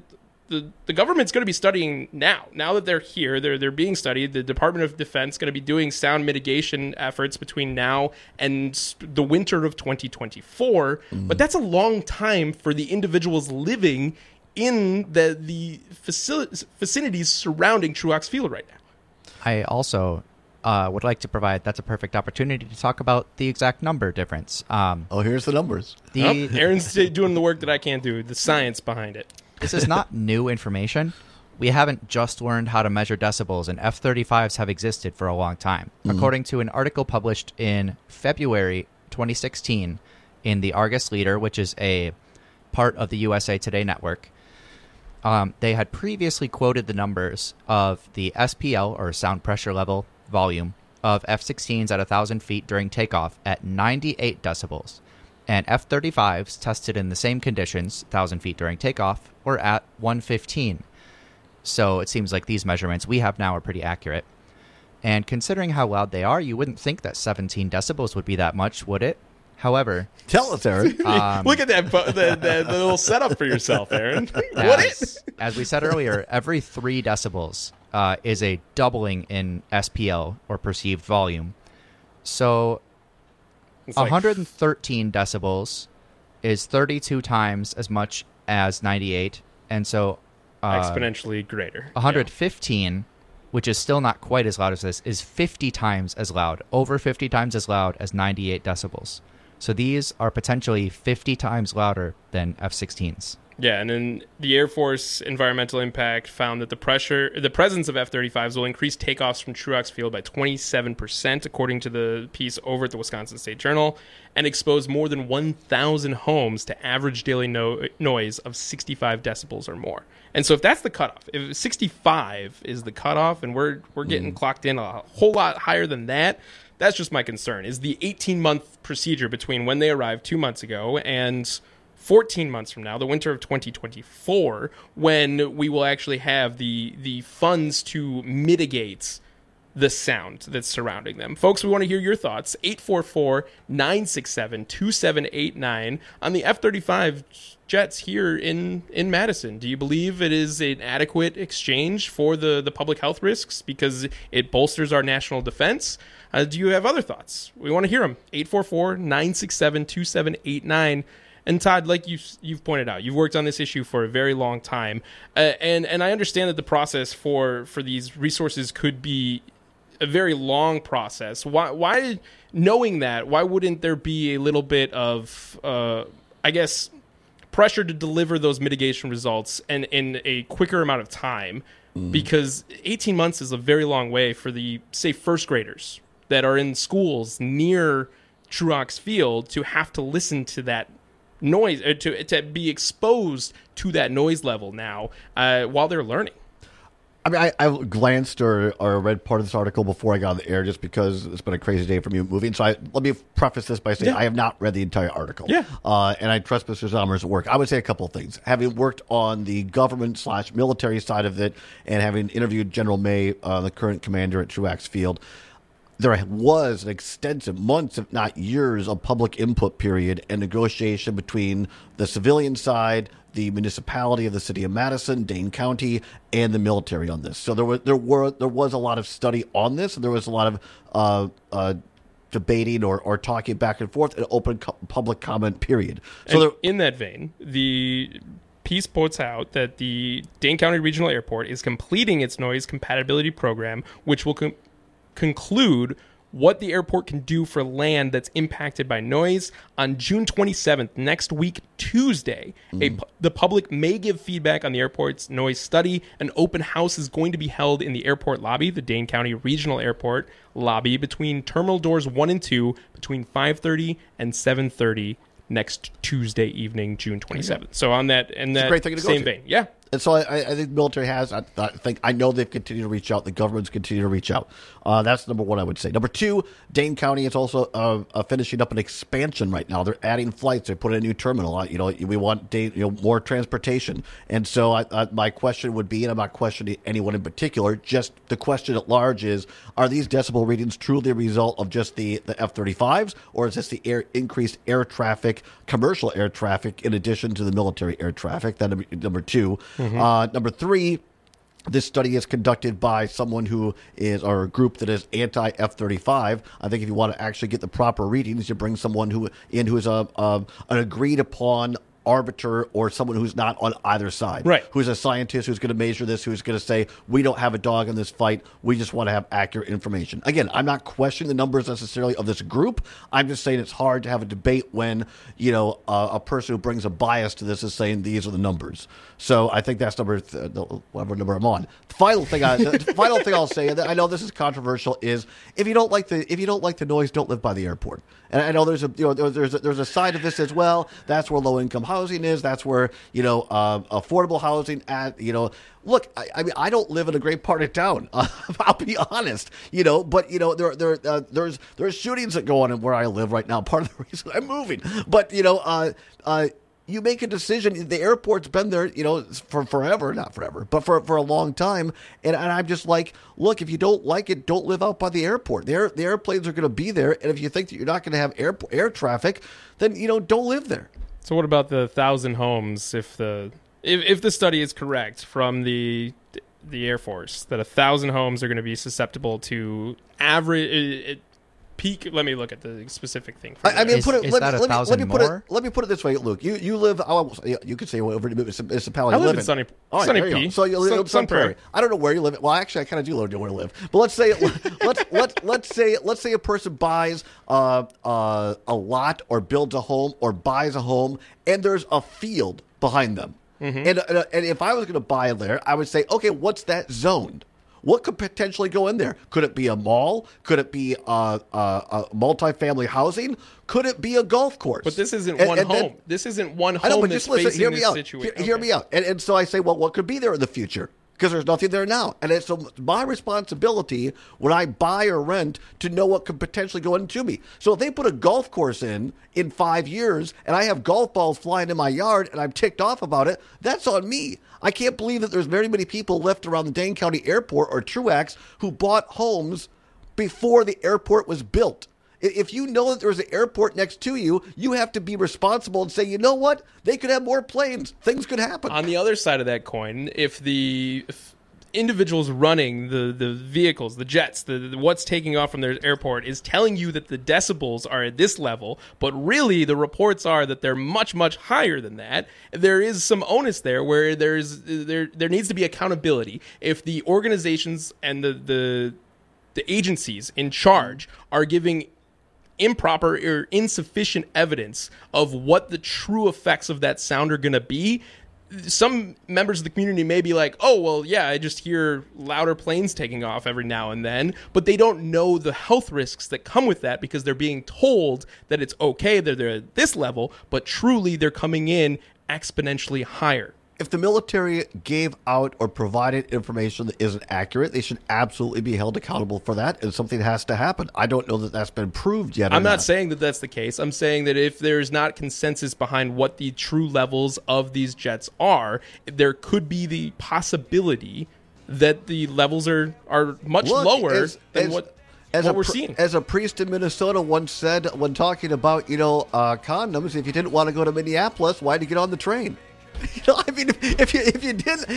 the government's going to be studying now that they're here. They're being studied. The Department of Defense is going to be doing sound mitigation efforts between now and the winter of 2024. But that's a long time for the individuals living in the vicinities surrounding Truax Field right now. I also would like to provide, that's a perfect opportunity to talk about the exact number difference. Here's the numbers. Aaron's doing the work that I can't do, the science behind it. This is not new information. We haven't just learned how to measure decibels, and F-35s have existed for a long time. According to an article published in February 2016 in the Argus Leader, which is a part of the USA Today network, they had previously quoted the numbers of the SPL, or sound pressure level volume, of F-16s at 1,000 feet during takeoff at 98 decibels. And F-35s tested in the same conditions, 1,000 feet during takeoff, were at 115. So it seems like these measurements we have now are pretty accurate. And considering how loud they are, you wouldn't think that 17 decibels would be that much, would it? However, tell us, Aaron. Look at that the little setup for yourself, Aaron. As we said earlier, every 3 decibels is a doubling in SPL, or perceived volume. So 113 decibels is 32 times as much as 98, and so exponentially greater. 115, which is still not quite as loud as this, is 50 times as loud, over 50 times as loud as 98 decibels. So these are potentially 50 times louder than F-16s. Yeah, and then the Air Force Environmental Impact found that the presence of F-35s will increase takeoffs from Truax Field by 27%, according to the piece over at the Wisconsin State Journal, and expose more than 1,000 homes to average daily noise of 65 decibels or more. And so if that's the cutoff, if 65 is the cutoff, and we're getting clocked in a whole lot higher than that, that's just my concern, is the 18-month procedure between when they arrived 2 months ago and 14 months from now, the winter of 2024, when we will actually have the funds to mitigate the sound that's surrounding them. Folks, we want to hear your thoughts. 844-967-2789 on the F-35 jets here in Madison. Do you believe it is an adequate exchange for the public health risks because it bolsters our national defense? Do you have other thoughts? We want to hear them. 844-967-2789. And Todd, like you've pointed out, you've worked on this issue for a very long time, and I understand that the process for these resources could be a very long process. Why, knowing that, why wouldn't there be a little bit of, pressure to deliver those mitigation results and in a quicker amount of time? Because 18 months is a very long way for the, say, first graders that are in schools near Truax Field to have to listen to that noise, to be exposed to that noise level now while they're learning. I mean, I glanced or read part of this article before I got on the air just because it's been a crazy day for me moving. So let me preface this by saying I have not read the entire article. Yeah. And I trust Mr. Zommer's work. I would say a couple of things. Having worked on the government/military side of it and having interviewed General May, the current commander at Truax Field, there was an extensive months, if not years, of public input period and negotiation between the civilian side, the municipality of the city of Madison, Dane County, and the military on this. So there was a lot of study on this, and there was a lot of debating or talking back and forth, an open public comment period. So in that vein, the piece points out that the Dane County Regional Airport is completing its noise compatibility program, which will conclude what the airport can do for land that's impacted by noise. On June 27th, next week, Tuesday, the public may give feedback on the airport's noise study. An open house is going to be held in the airport lobby, the Dane County Regional Airport lobby, between terminal doors 1 and 2, between 5:30 and 7:30 next Tuesday evening, June 27th. So on that, in that great thing to same vein. Yeah. And so I think the military has. I know they've continued to reach out. The government's continued to reach out. That's number one, I would say. Number two, Dane County is also finishing up an expansion right now. They're adding flights. They put in a new terminal. We want more transportation. And so my question would be, and I'm not questioning anyone in particular, just the question at large is: are these decibel readings truly a result of just the F-35s, or is this the increased air traffic, commercial air traffic, in addition to the military air traffic? That number two. Number three, this study is conducted by someone who is, or a group that is anti-F-35. I think if you want to actually get the proper readings, you bring someone who is an agreed upon arbiter, or someone who's not on either side, right? Who's a scientist who's going to measure this, who's going to say, we don't have a dog in this fight, we just want to have accurate information. Again, I'm not questioning the numbers necessarily of this group. I'm just saying it's hard to have a debate when a person who brings a bias to this is saying these are the numbers. So I think that's whatever number I'm on. The final thing I'll say, and I know this is controversial, is if you don't like the noise, don't live by the airport. And I know there's a side of this as well. That's where low income housing is. That's where affordable housing at. Look, I mean, I don't live in a great part of town. I'll be honest. But there's shootings that go on in where I live right now. Part of the reason I'm moving. But you make a decision. The airport's been there, for forever, not forever, but for a long time. And I'm just like, look, if you don't like it, don't live out by the airport. The airplanes are going to be there. And if you think that you're not going to have air traffic, then, don't live there. So what about the 1,000 homes if the study is correct from the Air Force, that 1,000 homes are going to be susceptible to average peak? Let me look at the specific thing. Let me put it this way, Luke. You live. You could say whatever municipality I live in Sunny P. So you live in Sun Prairie. I don't know where you live. Well, actually, I kind of do know where to live. But let's say let's say a person buys a lot or builds a home or buys a home, and there's a field behind them. Mm-hmm. And if I was going to buy there, I would say, okay, what's that zoned? What could potentially go in there? Could it be a mall? Could it be a multifamily housing? Could it be a golf course? But this isn't one home. This isn't one home. I know, but that's just listen. facing this situation. Hear me out. And so I say, well, what could be there in the future? Because there's nothing there now. And it's my responsibility when I buy or rent to know what could potentially go into me. So if they put a golf course in 5 years and I have golf balls flying in my yard and I'm ticked off about it, that's on me. I can't believe that there's very many people left around the Dane County Airport or Truax who bought homes before the airport was built. If you know that there's an airport next to you, you have to be responsible and say, you know what? They could have more planes. Things could happen. On the other side of that coin, if individuals running the vehicles, the jets, what's taking off from their airport is telling you that the decibels are at this level, but really the reports are that they're much, much higher than that, there is some onus there where there needs to be accountability. If the organizations and the agencies in charge are giving improper or insufficient evidence of what the true effects of that sound are going to be, some members of the community may be like, oh, well, yeah, I just hear louder planes taking off every now and then, but they don't know the health risks that come with that because they're being told that it's okay, that they're at this level, but truly they're coming in exponentially higher. If the military gave out or provided information that isn't accurate, they should absolutely be held accountable for that, and something has to happen. I don't know that that's been proved yet. I'm not saying that that's the case. I'm saying that if there's not consensus behind what the true levels of these jets are, there could be the possibility that the levels are much lower than what we're seeing. As a priest in Minnesota once said when talking about, condoms, if you didn't want to go to Minneapolis, why'd you get on the train? I mean, if you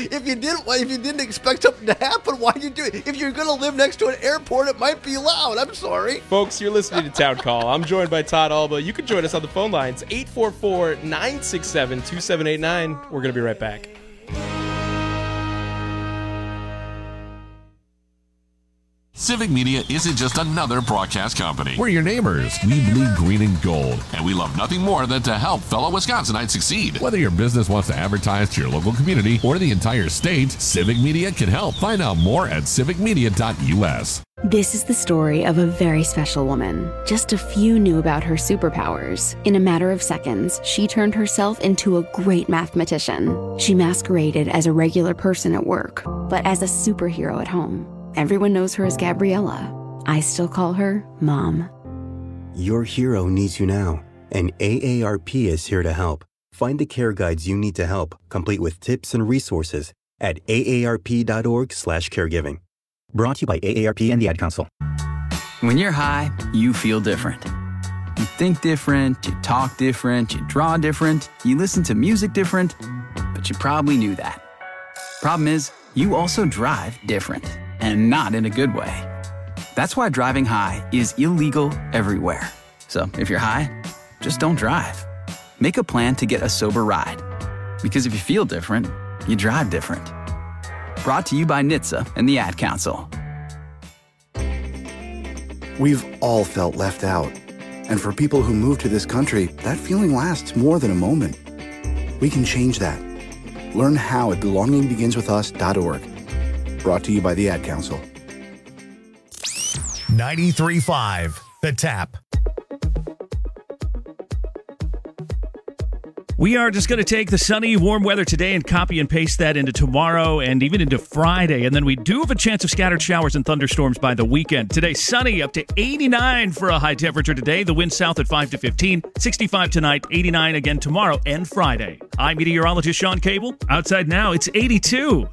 didn't expect something to happen, why'd you do it? If you're going to live next to an airport, it might be loud. I'm sorry. Folks, you're listening to Town Call. I'm joined by Todd Alba. You can join us on the phone lines, 844-967-2789. We're going to be right back. Civic Media isn't just another broadcast company. We're your neighbors. We bleed green and gold. And we love nothing more than to help fellow Wisconsinites succeed. Whether your business wants to advertise to your local community or the entire state, Civic Media can help. Find out more at civicmedia.us. This is the story of a very special woman. Just a few knew about her superpowers. In a matter of seconds, she turned herself into a great mathematician. She masqueraded as a regular person at work, but as a superhero at home. Everyone knows her as Gabriella. I still call her Mom. Your hero needs you now, and AARP is here to help. Find the care guides you need to help, complete with tips and resources at aarp.org/caregiving. Brought to you by AARP and the Ad Council. When you're high, you feel different. You think different, you talk different, you draw different, you listen to music different, but you probably knew that. Problem is, you also drive different. And not in a good way. That's why driving high is illegal everywhere. So if you're high, just don't drive. Make a plan to get a sober ride. Because if you feel different, you drive different. Brought to you by NHTSA and the Ad Council. We've all felt left out. And for people who move to this country, that feeling lasts more than a moment. We can change that. Learn how at belongingbeginswithus.org. Brought to you by the Ad Council. 93.5 The Tap. We are just going to take the sunny, warm weather today and copy and paste that into tomorrow and even into Friday. And then we do have a chance of scattered showers and thunderstorms by the weekend. Today, sunny, up to 89 for a high temperature today. The wind south at 5 to 15, 65 tonight, 89 again tomorrow and Friday. I'm meteorologist Sean Cable. Outside now, it's 82.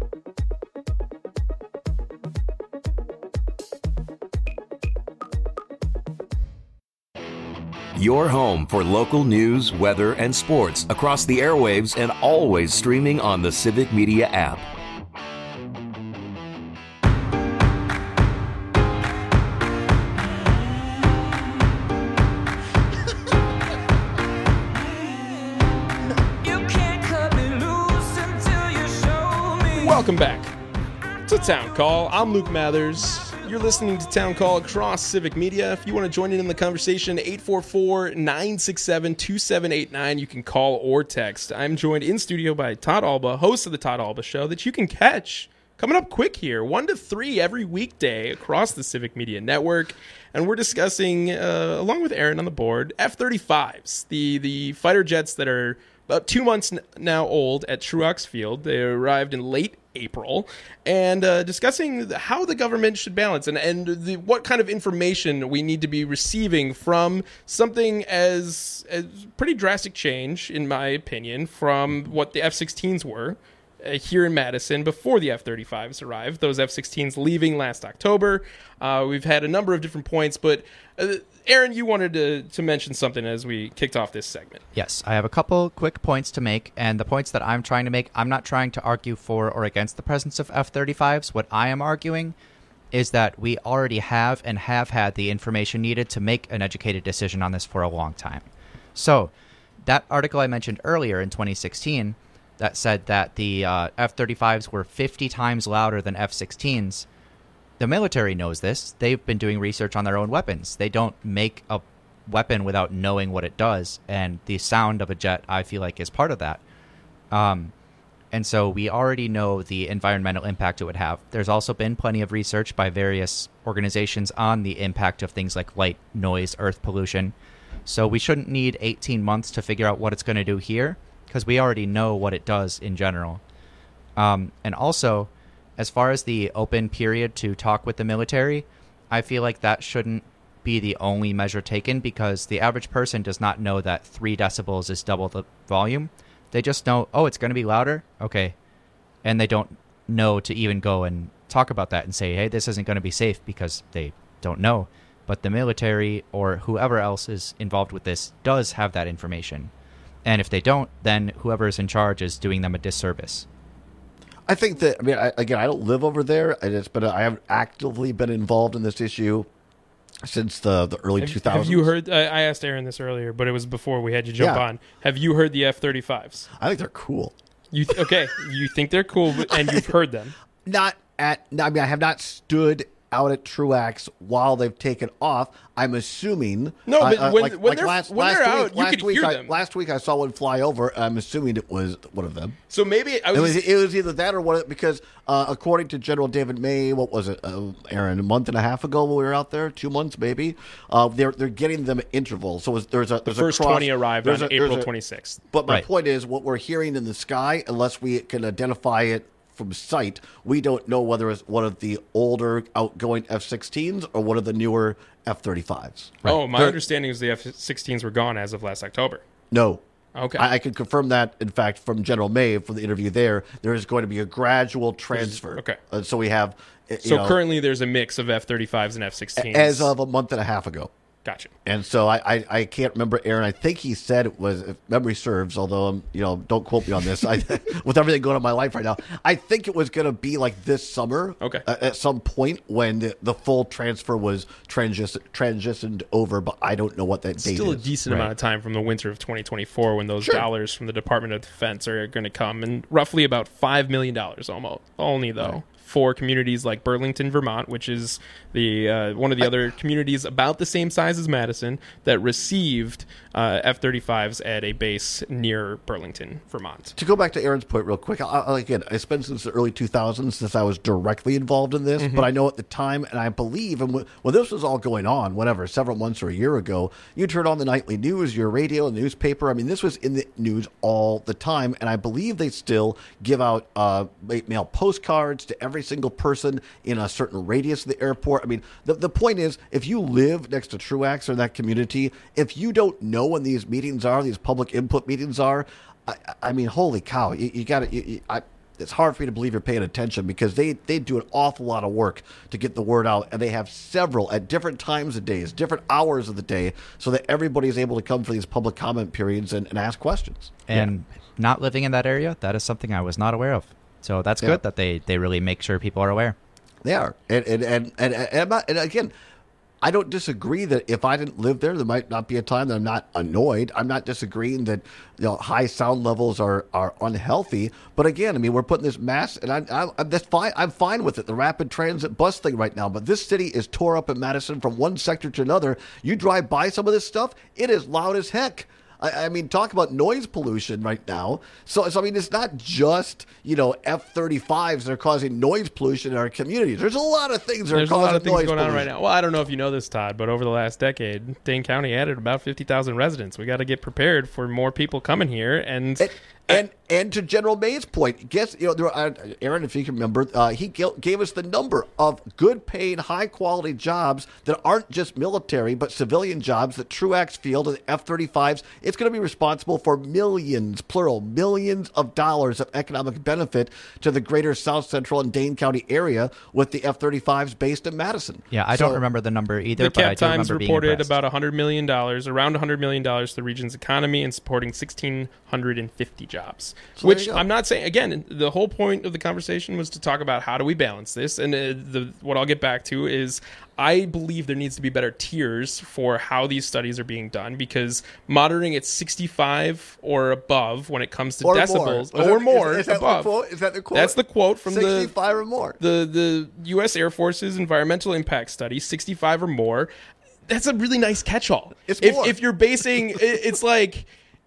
Your home for local news, weather, and sports across the airwaves and always streaming on the Civic Media app. Welcome back to Town Call. I'm Luke Mathers. You're listening to Town Call across Civic Media. If you want to join in the conversation, 844-967-2789. You can call or text. I'm joined in studio by Todd Alba, host of the Todd Alba Show, that you can catch coming up quick here, 1 to 3 every weekday across the Civic Media Network. And we're discussing, along with Aaron on the board, F-35s, the fighter jets that are about 2 months now old at Truax Field. They arrived in late April, and discussing how the government should balance and what kind of information we need to be receiving from something as pretty drastic change, in my opinion, from what the F-16s were here in Madison before the F-35s arrived. Those F-16s leaving last October. We've had a number of different points, but Aaron, you wanted to mention something as we kicked off this segment. Yes, I have a couple quick points to make, and the points that I'm trying to make, I'm not trying to argue for or against the presence of F-35s. What I am arguing is that we already have and have had the information needed to make an educated decision on this for a long time. So, that article I mentioned earlier in 2016 that said that the F-35s were 50 times louder than F-16s, the military knows this. They've been doing research on their own weapons. They don't make a weapon without knowing what it does, and the sound of a jet, I feel like, is part of that. And so we already know the environmental impact it would have. There's also been plenty of research by various organizations on the impact of things like light, noise, earth pollution. So we shouldn't need 18 months to figure out what it's going to do here, because we already know what it does in general. And also, as far as the open period to talk with the military, I feel like that shouldn't be the only measure taken, because the average person does not know that 3 decibels is double the volume. They just know, oh, it's going to be louder? Okay. And they don't know to even go and talk about that and say, hey, this isn't going to be safe, because they don't know. But the military or whoever else is involved with this does have that information. And if they don't, then whoever is in charge is doing them a disservice. I think that, I don't live over there, I have actively been involved in this issue since the early 2000s. Have you heard, I asked Aaron this earlier, but it was before we had you jump on. Have you heard the F-35s? I think they're cool. You think they're cool, and you've heard them? I have not stood out at Truax while they've taken off. I'm assuming. No, but when they're out, you can hear them. Last week I saw one fly over. I'm assuming it was one of them. So maybe it was either that or one, because according to General David May, what was it, Aaron, a month and a half ago when we were out there, 2 months maybe, they're getting them at intervals. So there's a first 20 arrived on April 26th. But my point is, what we're hearing in the sky, unless we can identify it from sight, we don't know whether it's one of the older outgoing F-16s or one of the newer F-35s. Right. Oh, my understanding is the F-16s were gone as of last October. No. Okay. I can confirm that, in fact, from General May, from the interview there is going to be a gradual transfer. Okay. So we have... currently there's a mix of F-35s and F-16s. As of a month and a half ago. Gotcha. And so I can't remember, Aaron. I think he said it was, if memory serves, although don't quote me on this. With everything going on in my life right now, I think it was going to be like this summer. Okay. At some point when the full transfer was transitioned over, but I don't know what that date is. Still a decent amount of time from the winter of 2024 when those dollars from the Department of Defense are going to come, and roughly about $5 million almost. Only though. for communities like Burlington, Vermont, which is the one of the other communities about the same size as Madison that received F-35s at a base near Burlington, Vermont. To go back to Aaron's point real quick, again, I spent since the early 2000s since I was directly involved in this, but I know at the time, and I believe, and when this was all going on, whatever, several months or a year ago, you turn on the nightly news, your radio, the newspaper. I mean, this was in the news all the time, and I believe they still give out mail postcards to every single person in a certain radius of the airport. I mean, the point is, if you live next to Truax or in that community, if you don't know when these meetings are, these public input meetings are, I mean, holy cow, you got to. It's hard for me to believe you're paying attention because they do an awful lot of work to get the word out, and they have several at different times of days, different hours of the day, so that everybody is able to come for these public comment periods and ask questions. And not living in that area, that is something I was not aware of. So that's good that they really make sure people are aware. They are, and again, I don't disagree that if I didn't live there might not be a time that I'm not annoyed. I'm not disagreeing that high sound levels are unhealthy. But again, I mean, we're putting this mass, and I'm that's fine. I'm fine with it. The rapid transit bus thing right now. But this city is tore up in Madison from one sector to another. You drive by some of this stuff, it is loud as heck. I mean, talk about noise pollution right now. So I mean, it's not just, F-35s that are causing noise pollution in our communities. There's a lot of things that are causing noise pollution. There's a lot of things going on right now. Well, I don't know if you know this, Todd, but over the last decade, Dane County added about 50,000 residents. We got to get prepared for more people coming here. And to General May's point, guess Aaron, if you can remember, he gave us the number of good-paying, high-quality jobs that aren't just military but civilian jobs that Truax Field and F-35s. It's going to be responsible for millions, plural, millions of dollars of economic benefit to the greater South Central and Dane County area with the F-35s based in Madison. Yeah, I don't remember the number either. The but I Cap do Times remember reported being about $100 million, around $100 million to the region's economy and supporting 1,650 jobs. So which I'm not saying, again, the whole point of the conversation was to talk about how do we balance this. And what I'll get back to is I believe there needs to be better tiers for how these studies are being done, because monitoring at 65 or above when it comes to decibels or more is that above. The quote? Is that the quote? That's the quote from 65 or more. The U.S. Air Force's environmental impact study, 65 or more. That's a really nice catch-all. If you're basing, it's like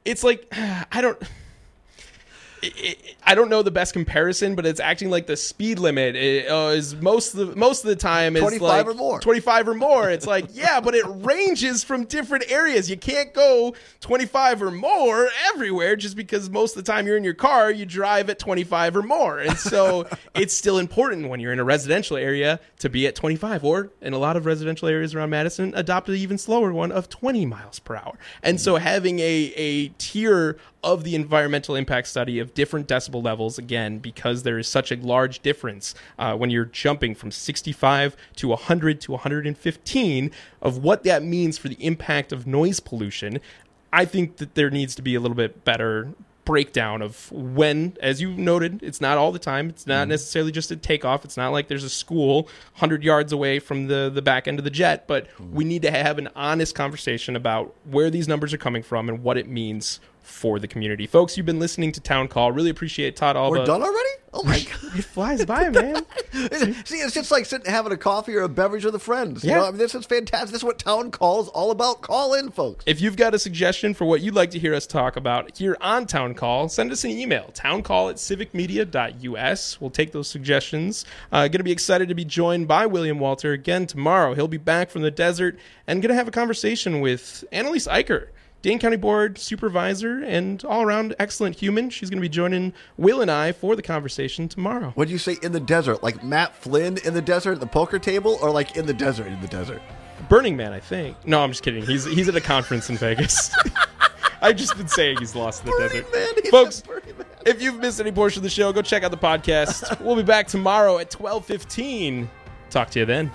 I don't know the best comparison, but it's acting like the speed limit is most of the time is 25 like or more. 25 or more. It's like, yeah, but it ranges from different areas. You can't go 25 or more everywhere just because most of the time you're in your car, you drive at 25 or more. And so it's still important when you're in a residential area to be at 25, or in a lot of residential areas around Madison, adopt an even slower one of 20 miles per hour. And so having a tier of the environmental impact study of different decibel levels, again, because there is such a large difference when you're jumping from 65 to 100 to 115 of what that means for the impact of noise pollution. I think that there needs to be a little bit better breakdown of when, as you noted, it's not all the time. It's not necessarily just a takeoff. It's not like there's a school 100 yards away from the back end of the jet, but we need to have an honest conversation about where these numbers are coming from and what it means for the community. Folks, you've been listening to Town Call. Really appreciate Todd Alba. We're done already? Oh my God. It flies by, man. See, it's just like sitting having a coffee or a beverage with a friend. Yeah. I mean, this is fantastic. This is what Town Call is all about. Call in, folks. If you've got a suggestion for what you'd like to hear us talk about here on Town Call, send us an email, towncall@civicmedia.us. We'll take those suggestions. Going to be excited to be joined by William Walter again tomorrow. He'll be back from the desert and going to have a conversation with Annalise Eicher, Dane County Board Supervisor and all-around excellent human. She's going to be joining Will and I for the conversation tomorrow. What did you say, in the desert? Like Matt Flynn in the desert at the poker table, or like in the desert in the desert? Burning Man, I think. No, I'm just kidding. He's at a conference in Vegas. I've just been saying he's lost in the desert. Folks, if you've missed any portion of the show, go check out the podcast. We'll be back tomorrow at 12:15. Talk to you then.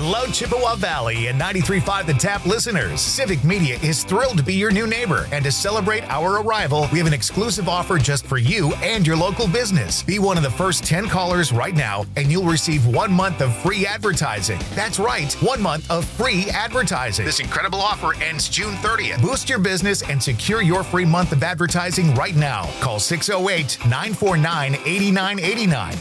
Hello, Chippewa Valley and 93.5 The Tap listeners. Civic Media is thrilled to be your new neighbor. And to celebrate our arrival, we have an exclusive offer just for you and your local business. Be one of the first 10 callers right now, and you'll receive 1 month of free advertising. That's right, 1 month of free advertising. This incredible offer ends June 30th. Boost your business and secure your free month of advertising right now. Call 608-949-8989.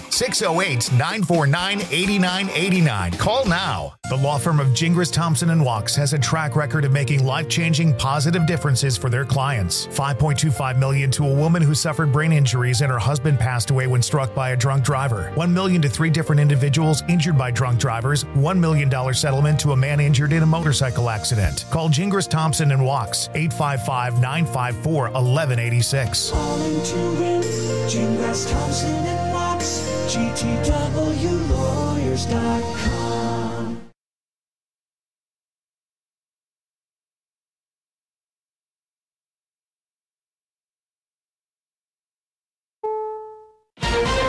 608-949-8989. Call now. The law firm of Gingras, Thompson & Walks has a track record of making life-changing positive differences for their clients. $5.25 million to a woman who suffered brain injuries and her husband passed away when struck by a drunk driver. $1 million to 3 different individuals injured by drunk drivers. $1 million settlement to a man injured in a motorcycle accident. Call Gingras, Thompson & Walks. 855-954-1186. Calling to win, Gingras, Thompson & Walks, GTWlawyers.com.